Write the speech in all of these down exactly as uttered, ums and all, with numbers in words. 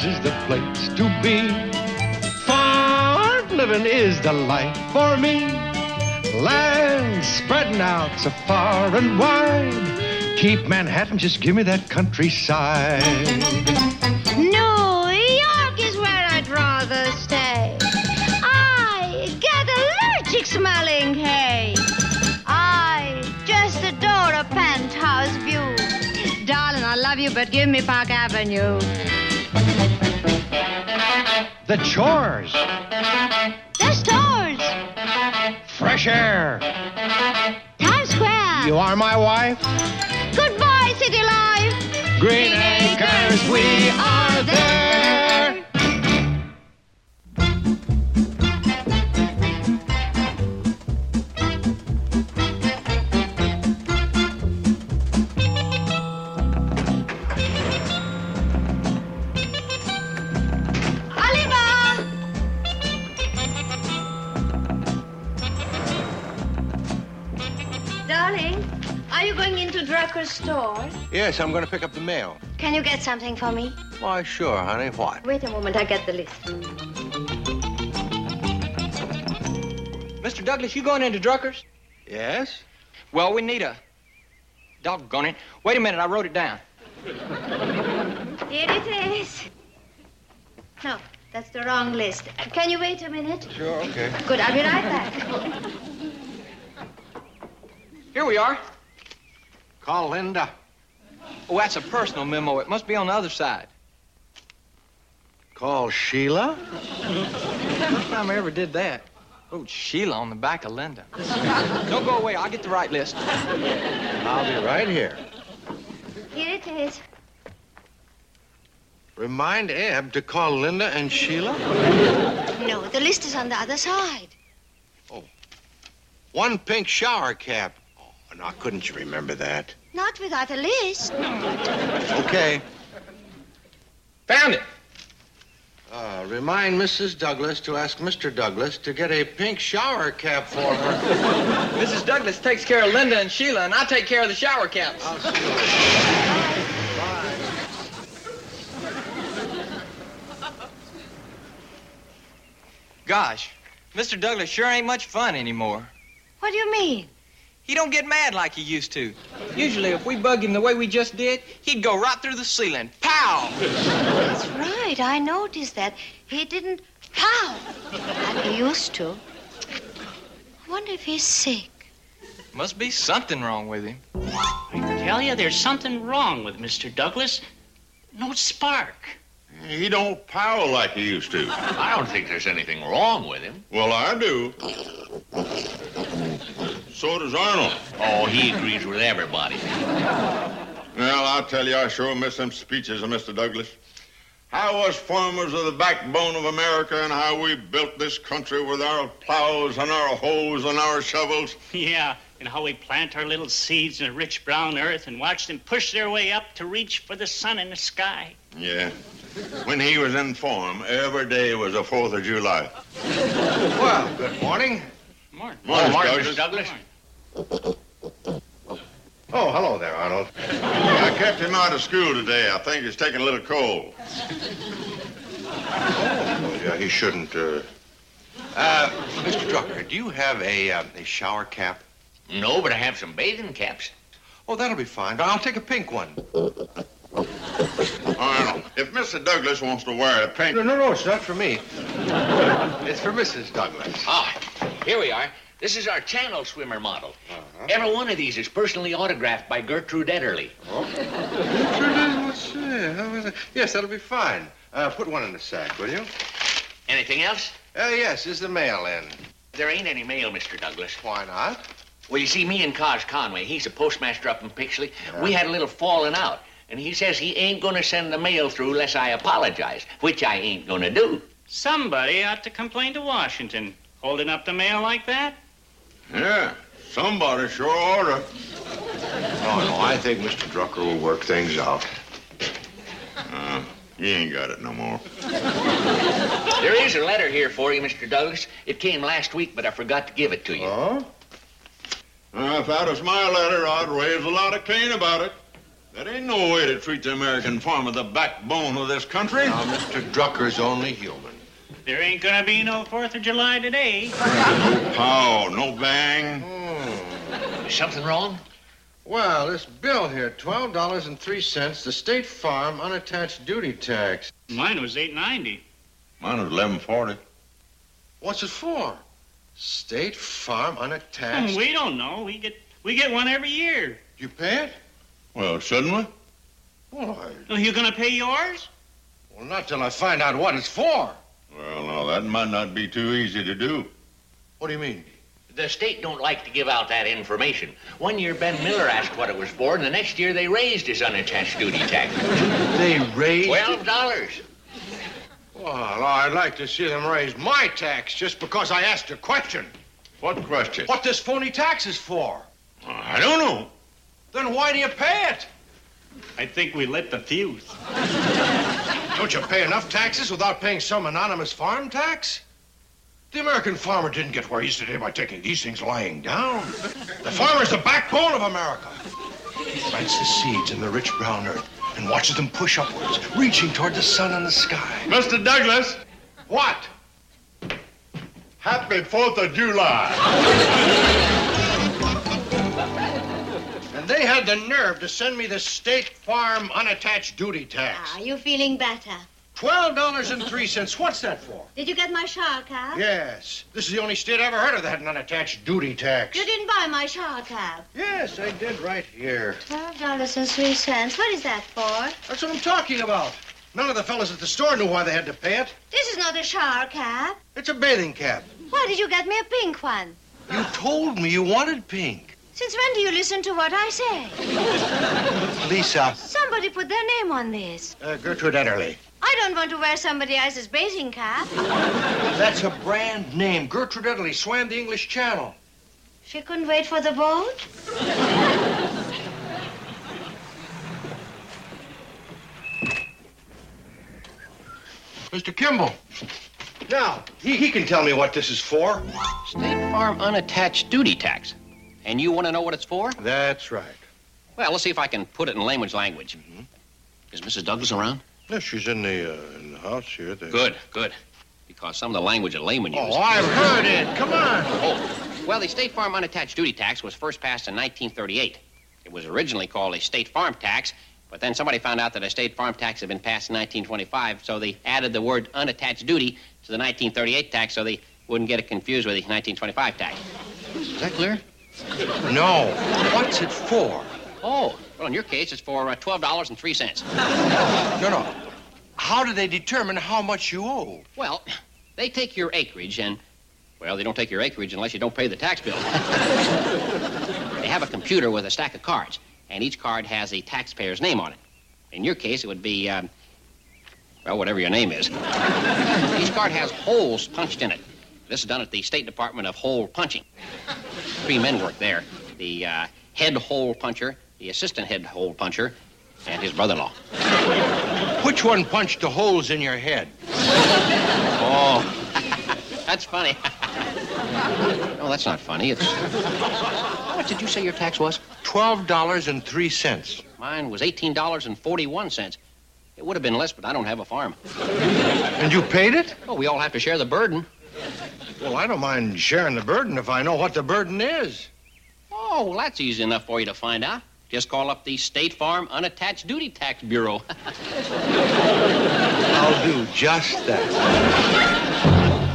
Mars is the place to be. Farm living is the life for me. Land spreading out so far and wide. Keep Manhattan, just give me that countryside. New York is where I'd rather stay. I get allergic smelling hay. I just adore a penthouse view. Darling, I love you, but give me Park Avenue. The chores. The stores. Fresh air. Times Square. You are my wife. Goodbye, city life. Green Acres, we are there. Are you going into Drucker's store? Yes, I'm going to pick up the mail. Can you get something for me? Why, sure, honey. What? Wait a moment, I get the list. Mister Douglas, you going into Drucker's? Yes? Well, we need a... Doggone it. Wait a minute, I wrote it down. Here it is. No, that's the wrong list. Uh, can you wait a minute? Sure, okay. Good, I'll be right back. Here we are. Call Linda. Oh, that's a personal memo. It must be on the other side. Call Sheila? First time I ever did that. Oh, Sheila on the back of Linda. Don't go away. I'll get the right list. I'll be right here. Here it is. Remind Eb to call Linda and Sheila? No, the list is on the other side. Oh. One pink shower cap. Oh, now, couldn't you remember that? Not without a list. Okay. Found it. Uh, remind Missus Douglas to ask Mister Douglas to get a pink shower cap for her. Missus Douglas takes care of Linda and Sheila, and I take care of the shower caps. I'll see you later. Gosh, Mister Douglas sure ain't much fun anymore. What do you mean? He don't get mad like he used to. Usually, if we bug him the way we just did, he'd go right through the ceiling. Pow! That's right. I noticed that. He didn't pow like he used to. I wonder if he's sick. Must be something wrong with him. I tell you, there's something wrong with Mister Douglas. No spark. He don't pow like he used to. I don't think there's anything wrong with him. Well, I do. So does Arnold. Oh, he agrees with everybody. Well, I'll tell you, I sure miss them speeches of Mister Douglas. How us farmers are the backbone of America and how we built this country with our plows and our hoes and our shovels. Yeah, and how we plant our little seeds in a rich brown earth and watch them push their way up to reach for the sun in the sky. Yeah. When he was in form, every day was the fourth of July. Well, good morning. Morning. Morning, morning, Douglas. Mister Douglas. Oh, hello there, Arnold. I kept him out of school today. I think he's taking a little cold. Oh, yeah, he shouldn't, uh... Uh, Mister Drucker, do you have a, uh, a shower cap? No, but I have some bathing caps. Oh, that'll be fine. I'll take a pink one. Arnold, if Mister Douglas wants to wear a pink... No, no, no, it's not for me. It's for Missus Douglas. Ah, here we are. This is our channel swimmer model. Uh-huh. Every one of these is personally autographed by Gertrude Ederle. Oh. Let's see. How is it? Yes, that'll be fine. Uh, put one in the sack, will you? Anything else? Uh, yes, is the mail in? There ain't any mail, Mister Douglas. Why not? Well, you see, me and Cos Conway, he's a postmaster up in Pixley, Yeah. we had a little falling out. And he says he ain't gonna send the mail through unless I apologize, which I ain't gonna do. Somebody ought to complain to Washington. Holding up the mail like that? Yeah, somebody sure oughta. Oh, no, I think Mister Drucker will work things out. Uh, he ain't got it no more. There is a letter here for you, Mister Douglas. It came last week, but I forgot to give it to you. Oh? Uh, if that was my letter, I'd raise a lot of cane about it. That ain't no way to treat the American farmer, the backbone of this country. Now, Mister Drucker's only human. There ain't gonna be no fourth of July today. No pow, no bang. Hmm. Is something wrong? Well, this bill here, twelve dollars and three cents, the State Farm unattached duty tax. Mine was eight ninety. Mine was eleven forty. What's it for? State Farm unattached. We don't know. We get we get one every year. You pay it? Well, shouldn't we? Well, I, Are you gonna pay yours? well, not till I find out what it's for. Well, now, that might not be too easy to do. What do you mean? The state don't like to give out that information. One year Ben Miller asked what it was for, and the next year they raised his unattached duty tax. They raised Twelve dollars. Well, I'd like to see them raise my tax just because I asked a question. What question? What this phony tax is for. I don't know. Then why do you pay it? I think we lit the fuse. Don't you pay enough taxes without paying some anonymous farm tax? The American farmer didn't get where he is today by taking these things lying down. The farmer's the backbone of America. He plants the seeds in the rich brown earth and watches them push upwards, reaching toward the sun and the sky. Mister Douglas, What? happy fourth of July. And they had the nerve to send me the State Farm unattached duty tax. Are you feeling better? Twelve dollars and three cents. What's that for? Did you get my shawl cap? Yes. This is the only state I ever heard of that had an unattached duty tax. You didn't buy my shawl cap. Yes, I did right here. Twelve dollars and three cents. What is that for? That's what I'm talking about. None of the fellas at the store knew why they had to pay it. This is not a shawl cap. It's a bathing cap. Why did you get me a pink one? You told me you wanted pink. Since when do you listen to what I say? Lisa. Somebody put their name on this. Uh, Gertrude Ederle. I don't want to wear somebody else's bathing cap. That's a brand name. Gertrude Ederle swam the English Channel. She couldn't wait for the boat? Mister Kimball. Now, he, he can tell me what this is for. State Farm unattached duty tax. And you want to know what it's for? That's right. Well, let's see if I can put it in layman's language. Mm-hmm. Is Missus Douglas around? No, she's in the, uh, in the house here. The... Good, good. Because some of the language a layman uses. Oh, I've heard it. Come on. Oh, well, the State Farm unattached duty tax was first passed in nineteen thirty-eight. It was originally called a State Farm tax, but then somebody found out that a State Farm tax had been passed in nineteen twenty-five, so they added the word unattached duty to the nineteen thirty-eight tax so they wouldn't get it confused with the nineteen twenty-five tax. Is that clear? No. What's it for? Oh, well, in your case, it's for uh, twelve dollars and three cents. No, no. How do they determine how much you owe? Well, they take your acreage and, well, they don't take your acreage unless you don't pay the tax bill. They have a computer with a stack of cards, and each card has a taxpayer's name on it. In your case, it would be, um, well, whatever your name is. Each card has holes punched in it. This is done at the State Department of Hole Punching. Three men work there. The uh, head hole puncher, the assistant head hole puncher, and his brother-in-law. Which one punched the holes in your head? Oh, that's funny. No, that's not funny. It's... How much did you say your tax was? Twelve dollars and three cents. Mine was eighteen dollars and forty-one cents. It would have been less, but I don't have a farm. And you paid it? Oh, we all have to share the burden. Well, I don't mind sharing the burden if I know what the burden is. Oh, well, that's easy enough for you to find out. Just call up the State Farm Unattached Duty Tax Bureau. I'll do just that.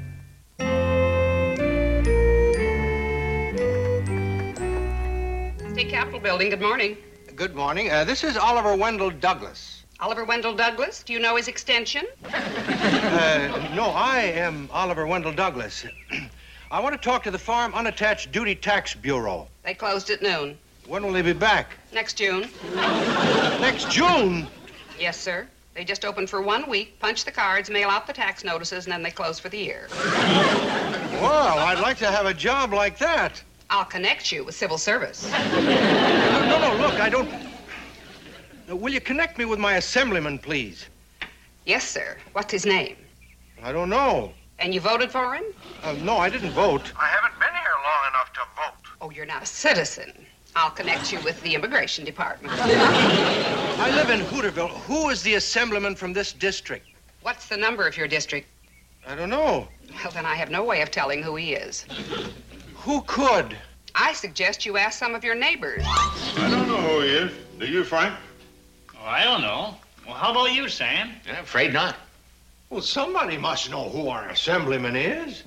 State Capitol Building, good morning. Good morning. Uh, this is Oliver Wendell Douglas. Oliver Wendell Douglas, do you know his extension? Uh, no, I am Oliver Wendell Douglas. I want to talk to the Farm Unattached Duty Tax Bureau. They closed at noon. When will they be back? Next June. Next June? Yes, sir. They just open for one week, punch the cards, mail out the tax notices, and then they close for the year. Well, I'd like to have a job like that. I'll connect you with civil service. No, no, no, look, I don't... Uh, will you connect me with my assemblyman, please? Yes, sir. What's his name? I don't know. And you voted for him? Uh, no, I didn't vote. I haven't been here long enough to vote. Oh, you're not a citizen. I'll connect you with the immigration department. I live in Hooterville. Who is the assemblyman from this district? What's the number of your district? I don't know. Well, then I have no way of telling who he is. Who could? I suggest you ask some of your neighbors. I don't know who he is. Do you, Frank? Oh, I don't know. Well, how about you, Sam? I'm afraid not. Well, somebody must know who our assemblyman is.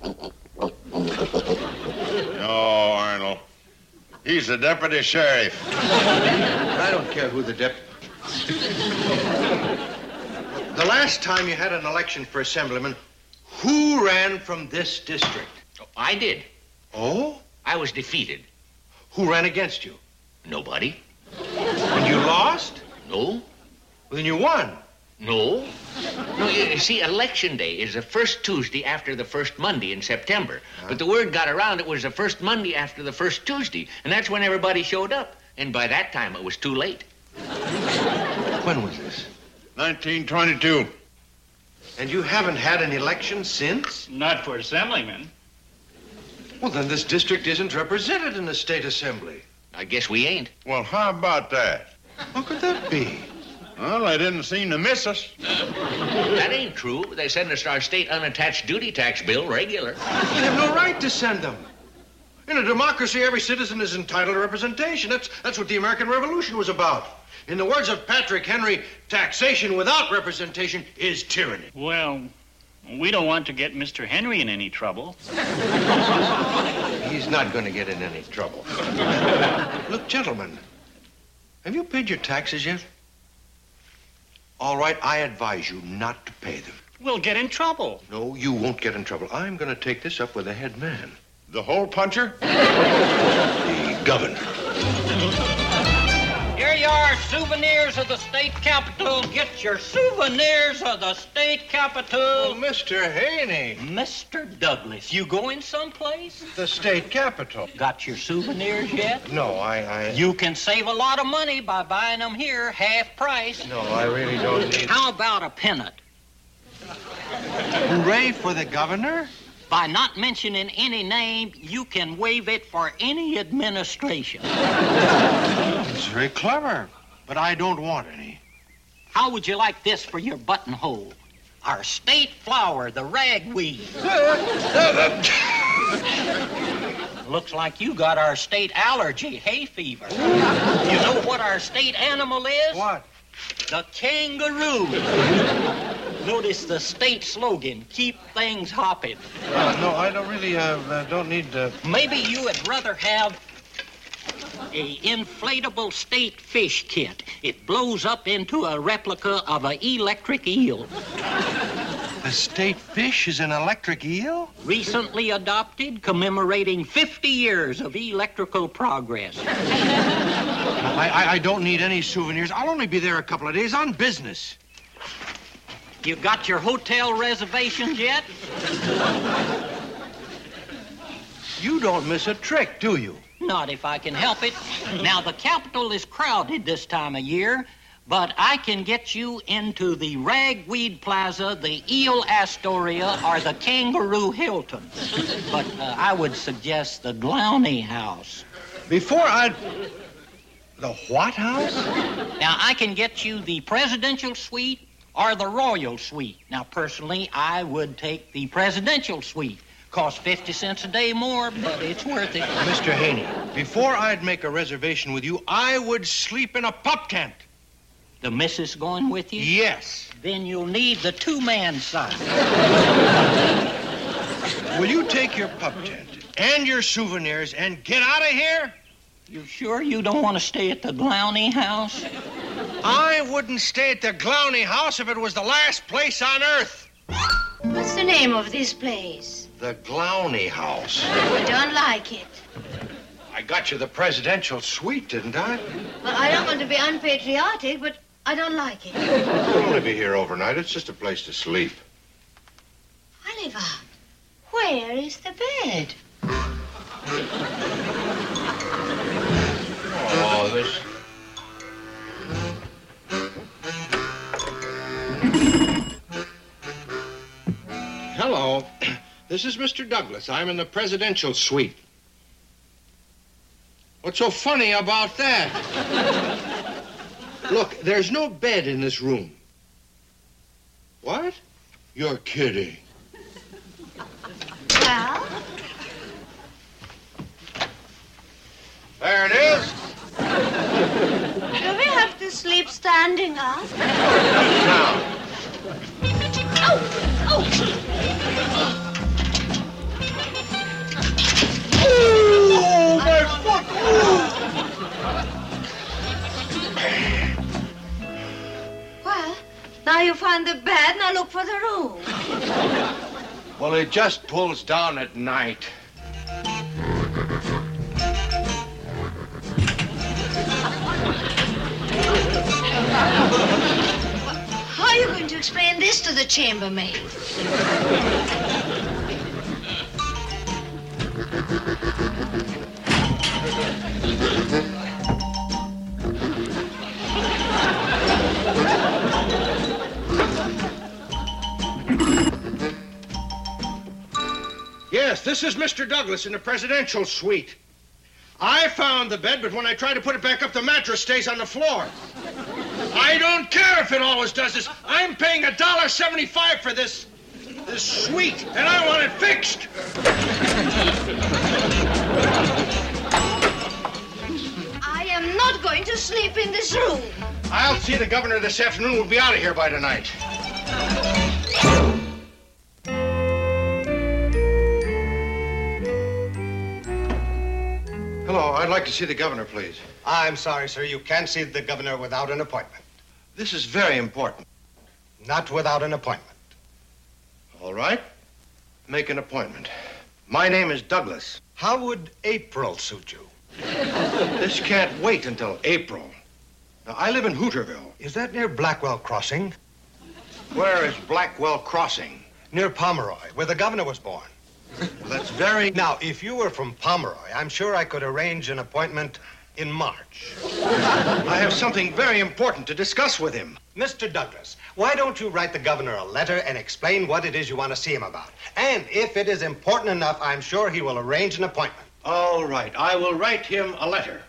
No, Arnold. He's the deputy sheriff. I don't care who the dep... The last time you had an election for assemblyman, who ran from this district? Oh, I did. Oh? I was defeated. Who ran against you? Nobody. And you lost? No. Well, then you won. No. No, you see, election day is the first Tuesday after the first Monday in September. Huh? But the word got around it was the first Monday after the first Tuesday, and that's when everybody showed up. And by that time, it was too late. When was this? nineteen twenty-two. And you haven't had an election since? Not for assemblyman. Well, then this district isn't represented in the state assembly. I guess we ain't. Well, how about that? How could that be? Well, they didn't seem to miss us. That ain't true. They send us our state unattached duty tax bill regular. We have no right to send them. In a democracy, every citizen is entitled to representation. That's, that's what the American Revolution was about. In the words of Patrick Henry, taxation without representation is tyranny. Well, we don't want to get Mister Henry in any trouble. He's not going to get in any trouble. Look, gentlemen, have you paid your taxes yet? All right, I advise you not to pay them. We'll get in trouble. No, you won't get in trouble. I'm going to take this up with the head man. The hole puncher? The governor. Here you are, souvenirs of the state capitol. Get your souvenirs of the state capitol. Oh, Mister Haney. Mister Douglas, you going someplace? The state capitol. Got your souvenirs yet? No, I, I... You can save a lot of money by buying them here, half price. No, I really don't need... How about a pennant? Hooray for the governor? By not mentioning any name, you can waive it for any administration. It's very clever, but I don't want any. How would you like this for your buttonhole? Our state flower, the ragweed. Looks like you got our state allergy, hay fever. You know what our state animal is? What? The kangaroo. Notice the state slogan, keep things hopping. Uh, no, I don't really, uh, uh don't need, uh... Maybe you would rather have a inflatable state fish kit. It blows up into a replica of an electric eel. The state fish is an electric eel? Recently adopted, commemorating fifty years of electrical progress. I, I, I don't need any souvenirs. I'll only be there a couple of days on business. You got your hotel reservations yet? You don't miss a trick, do you? Not if I can help it. Now, the Capitol is crowded this time of year, but I can get you into the Ragweed Plaza, the Eel Astoria, or the Kangaroo Hilton. But uh, I would suggest the Glowney House. Before I... The what house? Now, I can get you the presidential suite or the royal suite. Now, personally, I would take the presidential suite. Costs fifty cents a day more, but it's worth it. Mister Haney, before I'd make a reservation with you, I would sleep in a pup tent. The missus going with you? Yes. Then you'll need the two-man side. Will you take your pup tent and your souvenirs and get out of here? You sure you don't want to stay at the Glowney House? I wouldn't stay at the Glowney House if it was the last place on earth. What's the name of this place? The Glowney House. I don't like it. I got you the presidential suite, didn't I? Well, I don't want to be unpatriotic, but I don't like it. You'll only be here overnight. It's just a place to sleep. Oliver, where is the bed? Oh, this... Hello. This is Mister Douglas. I'm in the presidential suite. What's so funny about that? Look, there's no bed in this room. What? You're kidding. Well? There it is. Do we have to sleep standing up? Now. Oh! Oh! Oh, my foot! Well, now you find the bed, now look for the room. Well, it just pulls down at night. How are you going to explain this to the chambermaid? Yes, this is Mister Douglas in the presidential suite. I found the bed, but when I try to put it back up, the mattress stays on the floor. I don't care if it always does this. I'm paying a dollar seventy-five for this, this suite, and I want it fixed. I am not going to sleep in this room. I'll see the governor this afternoon. We'll be out of here by tonight. Hello, I'd like to see the governor, please. I'm sorry, sir. You can't see the governor without an appointment. This is very important. Not without an appointment. All right. Make an appointment. My name is Douglas. How would April suit you? This can't wait until April. Now, I live in Hooterville. Is that near Blackwell Crossing? Where is Blackwell Crossing? Near Pomeroy, where the governor was born. Well, that's very... Now, if you were from Pomeroy, I'm sure I could arrange an appointment in March. I have something very important to discuss with him. Mister Douglas, why don't you write the governor a letter and explain what it is you want to see him about? And if it is important enough, I'm sure he will arrange an appointment. All right, I will write him a letter.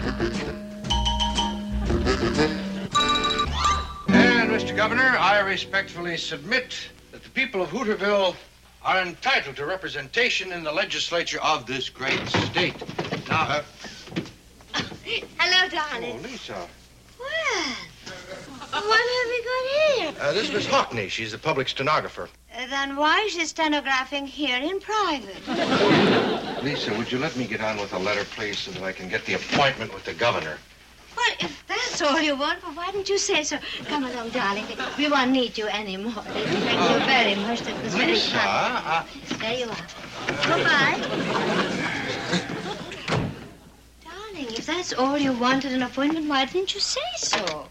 And, Mister Governor, I respectfully submit that the people of Hooterville are entitled to representation in the legislature of this great state. Now, uh... Hello, darling. Oh, Lisa. Well, what have we got here? Uh, this is Miss Hockney. She's the public stenographer. Uh, then why is she stenographing here in private? Lisa, would you let me get on with the letter, please, so that I can get the appointment with the governor? Well, if that's all you want, well, why didn't you say so? Come along, darling. We won't need you anymore. Thank you very much. That was very Lisa, kind. uh... There you are. Goodbye. Darling, if that's all you wanted, an appointment, why didn't you say so?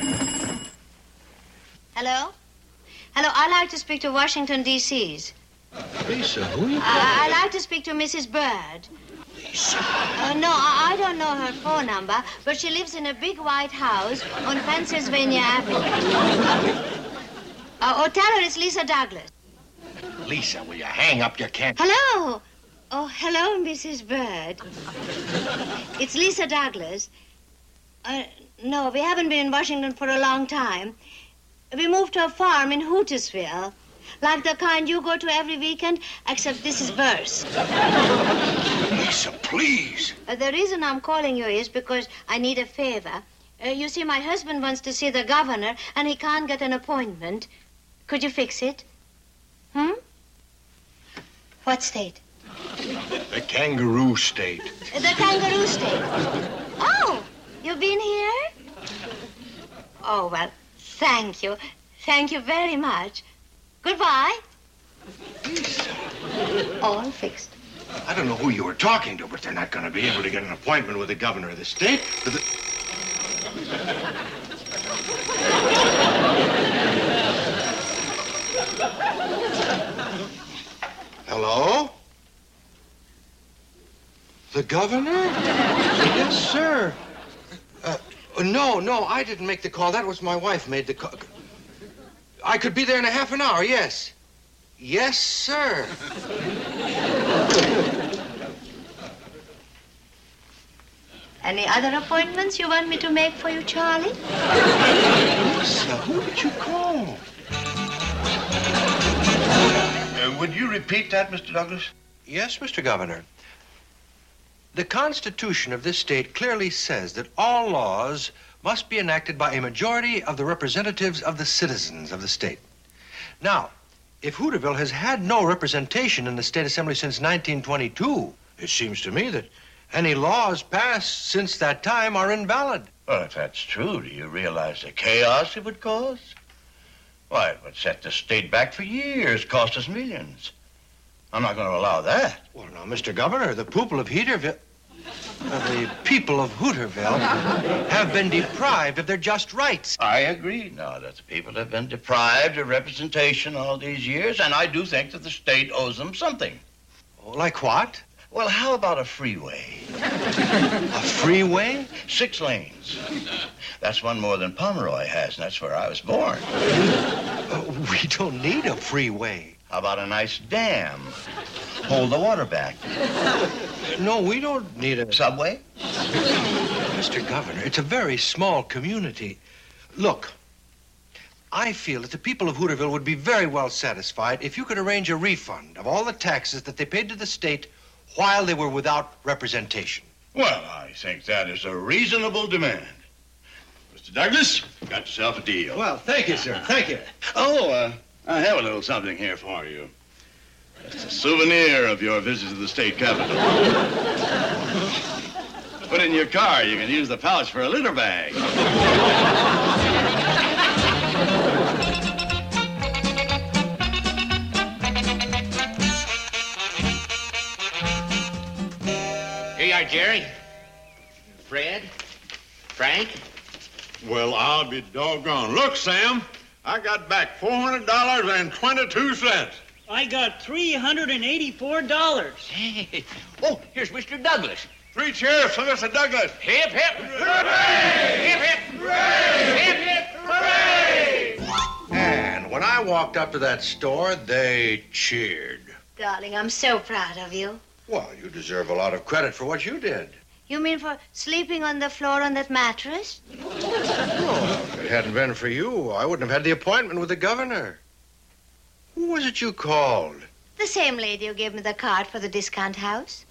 Hello? Hello, I'd like to speak to Washington, D C's. Lisa, who are you? I- I'd like to speak to Missus Bird. Lisa? Uh, no, I-, I don't know her phone number, but she lives in a big white house on Pennsylvania Avenue. Uh, oh, tell her it's Lisa Douglas. Lisa, will you hang up your can? Hello. Oh, hello, Missus Bird. It's Lisa Douglas. Uh, no, we haven't been in Washington for a long time. We moved to a farm in Hootersville, like the kind you go to every weekend, except this is worse. Lisa, please. Uh, the reason I'm calling you is because I need a favor. Uh, you see, my husband wants to see the governor, and he can't get an appointment. Could you fix it? Hmm? What state? The kangaroo state. Uh, the kangaroo state. Oh, you've been here? Oh, well, thank you. Thank you very much. Goodbye. Lisa. All fixed. I don't know who you were talking to, but they're not going to be able to get an appointment with the governor of the state. But the... Hello? The governor? Yes, sir. Uh, no, no, I didn't make the call. That was my wife made the call. I could be there in a half an hour, yes. Yes, sir. Any other appointments you want me to make for you, Charlie? Lisa, who did you call? Uh, would you repeat that, Mister Douglas? Yes, Mister Governor. The Constitution of this state clearly says that all laws must be enacted by a majority of the representatives of the citizens of the state. Now, if Hooterville has had no representation in the State Assembly since nineteen twenty-two, it seems to me that any laws passed since that time are invalid. Well, if that's true, do you realize the chaos it would cause? Why, it would set the state back for years, cost us millions. I'm not going to allow that. Well, now, Mister Governor, the people of Heaterville... Uh, the people of Hooterville have been deprived of their just rights. I agree now that the people have been deprived of representation all these years, and I do think that the state owes them something. Oh, like what? Well, how about a freeway? A freeway? Six lanes. That's one more than Pomeroy has, and that's where I was born. Uh, we don't need a freeway. How about a nice dam? Hold the water back. No, we don't need a... Subway? Mister Governor, it's a very small community. Look, I feel that the people of Hooterville would be very well satisfied if you could arrange a refund of all the taxes that they paid to the state while they were without representation. Well, I think that is a reasonable demand. Mister Douglas, got yourself a deal. Well, thank you, sir. Thank you. Oh, uh, I have a little something here for you. It's a souvenir of your visit to the state capitol. Put it in your car. You can use the pouch for a litter bag. Here you are, Jerry. Fred. Frank. Well, I'll be doggone. Look, Sam, I got back four hundred dollars and twenty-two cents. I got three hundred eighty-four dollars. Hey. Oh, here's Mister Douglas. Three cheers for Mister Douglas. Hip, hip. Hooray! Hip, hip. Hooray! Hip, hip. Hooray! And when I walked up to that store, they cheered. Darling, I'm so proud of you. Well, you deserve a lot of credit for what you did. You mean for sleeping on the floor on that mattress? Oh, if it hadn't been for you, I wouldn't have had the appointment with the governor. Who was it you called? The same lady who gave me the card for the discount house.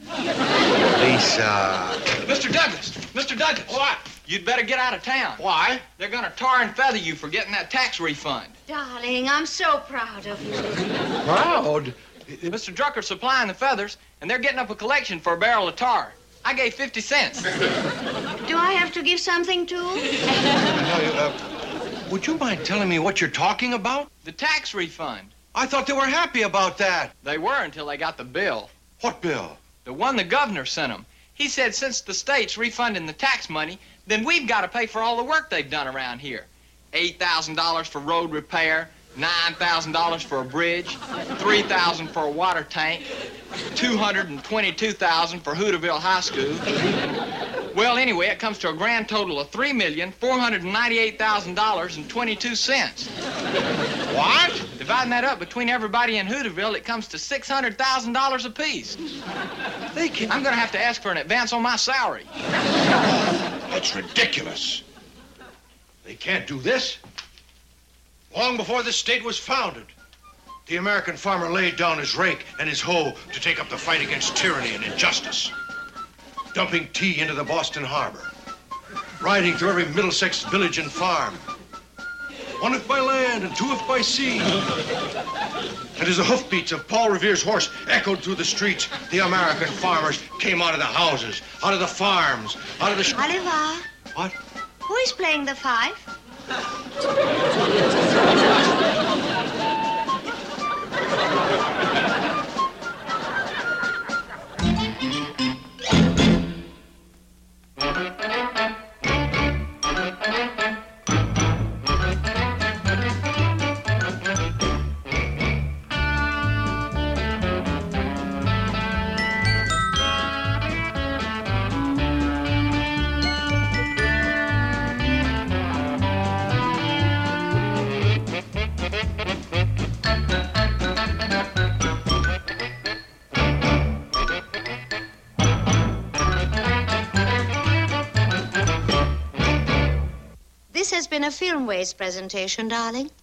Lisa. Mister Douglas! Mister Douglas! What? You'd better get out of town. Why? They're going to tar and feather you for getting that tax refund. Darling, I'm so proud of you. Proud? Mister Drucker's supplying the feathers, and they're getting up a collection for a barrel of tar. I gave fifty cents. Do I have to give something too? Uh, would you mind telling me what you're talking about? The tax refund. I thought they were happy about that. They were until they got the bill. What bill? The one the governor sent them. He said since the state's refunding the tax money, then we've got to pay for all the work they've done around here. eight thousand dollars for road repair, nine thousand dollars for a bridge, three thousand dollars for a water tank, two hundred twenty-two thousand dollars for Hooterville High School. Well, anyway, it comes to a grand total of three million four hundred ninety-eight thousand dollars and twenty-two cents. What? Dividing that up between everybody in Hooterville, it comes to six hundred thousand dollars apiece. They can... I'm going to have to ask for an advance on my salary. That's ridiculous. They can't do this. Long before this state was founded, the American farmer laid down his rake and his hoe to take up the fight against tyranny and injustice. Dumping tea into the Boston Harbor, riding through every Middlesex village and farm, one if by land and two if by sea. And as the hoofbeats of Paul Revere's horse echoed through the streets, the American farmers came out of the houses, out of the farms, out of the... Sh- Oliver. What? Who is playing the fife? been a film waste presentation, darling.